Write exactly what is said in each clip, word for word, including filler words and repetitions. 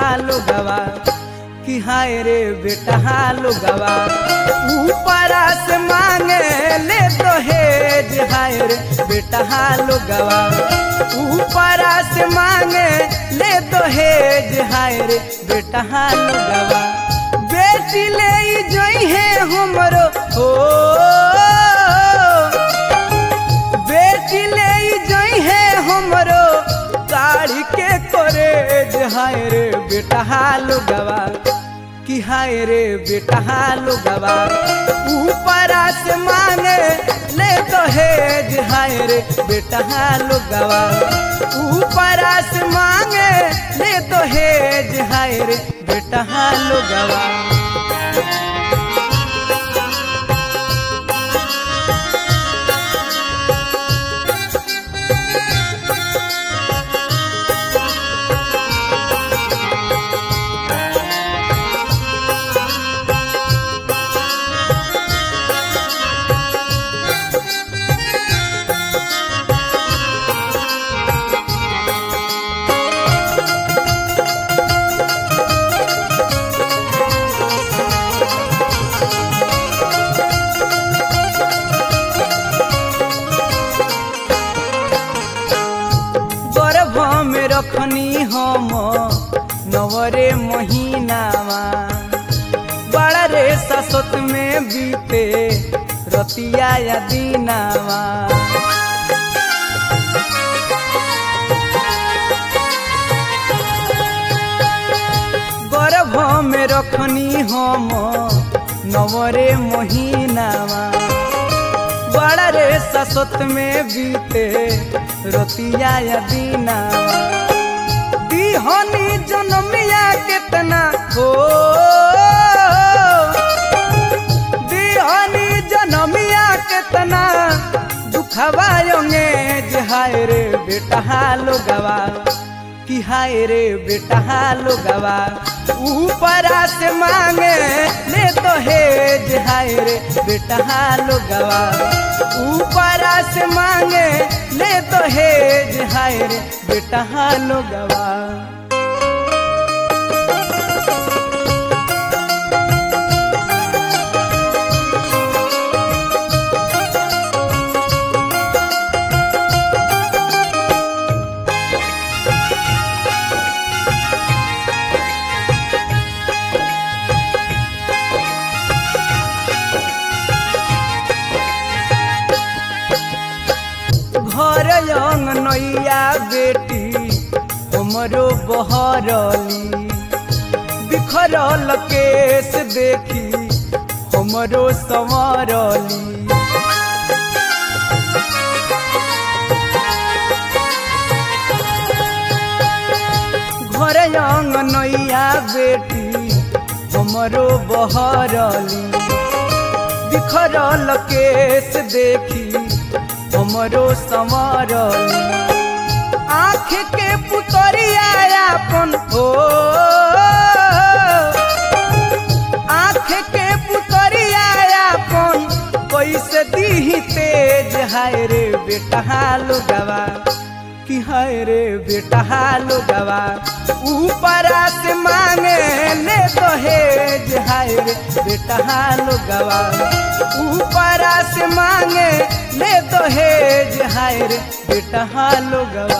लोगवा कि हाय रे बेटा लोगवा ऊपरा से मांगे ले दहेज हाय रे बेटा लोगवा ऊपरा से मांगे ले दहेज हाय रे बेटा लोगवा बेटी ले जोई है हमरो हो बेटी ले जोई है हमरो गाड़ी के करेज हाय रे बेटा लोगवा कि हाय रे बेटा लोगवा ऊपरा से मांगे ले दहेज हाय रे बेटा लोगवा ऊपरा से मांगे ले दहेज हाय रे बेटा लोगवा रखनी हम नवरे महीनावा बड़ा रे ससुत में बीते रतिया या दीनावा गर्भ में रखनी हम नवरे महीनावा बड़ा रे ससुत में बीते रतिया या दीनावा हनी जन्मिया कितना हो दिहनी जन्मिया कितना दुखवायोंगे हाय रे बेटा लोगवा कि हाय रे बेटा लोगवा ऊपरा से मांगे ले दहेज हाय रे बेटा लोगवा ऊपरा से मांगे ले दहेज हाय रे बेटा लोगवा घर अंगनैया बेटी हमरो बहरली बिखरल केस देखी हमरो संवरली घर अंगनैया बेटी हमरो बहरली बिखरल केस देखी हमरो संवरली आँख के पुतरिया अपन हो आँख के पुतरिया अपन कैसे दी तेज हाय रे बेटा लोगवा कि हाय रे बेटा लोगवा ऊपरा से मांगे ले दहेज हाय रे बेटा लोगवा ऊपरा से मांगे ले दहेज हाय रे बेटा लोगवा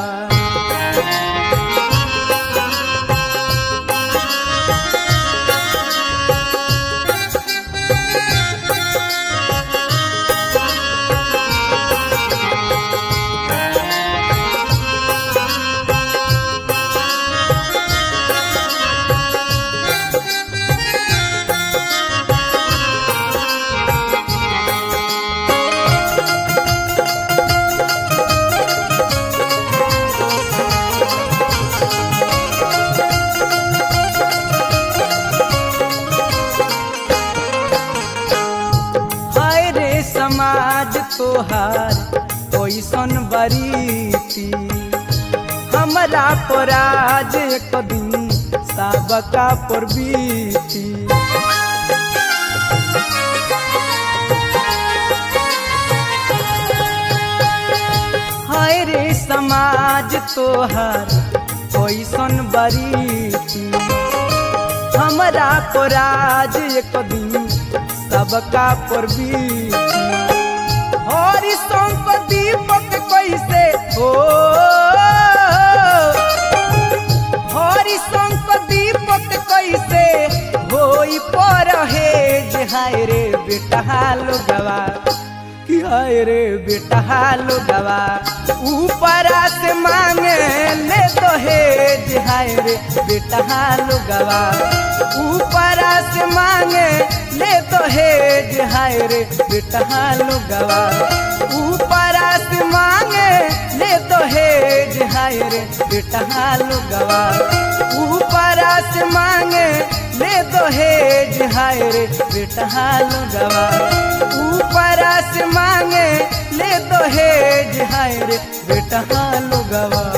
समाज तोहार ओइसन बरीती हमरा पर आज एक दिन सबका पर बीती हाय रे समाज तोहार ओइसन बरीती हमरा को राज एक दिन सबका पर बीती हरि शंकर दीपक कैसे हो हरि शंकर दीपक कैसे होई पर हे जे हाय रे बेटा लोगवा कि हाय रे बेटा लोगवा ऊपर से मांगे ले तो हे जे हाय रे बेटा लोगवा ऊपर से मांगे ले तो हे जे हाय रे बेटा लोगवा ऊपर से मांगे ले तो हे जे हाय रे बेटा लोगवा ऊपर से मांगे ले तो हे जे हाय रे बेटा लोगवा ऊपर से मांगे ले तो हे जे हाय रे बेटा लोगवा।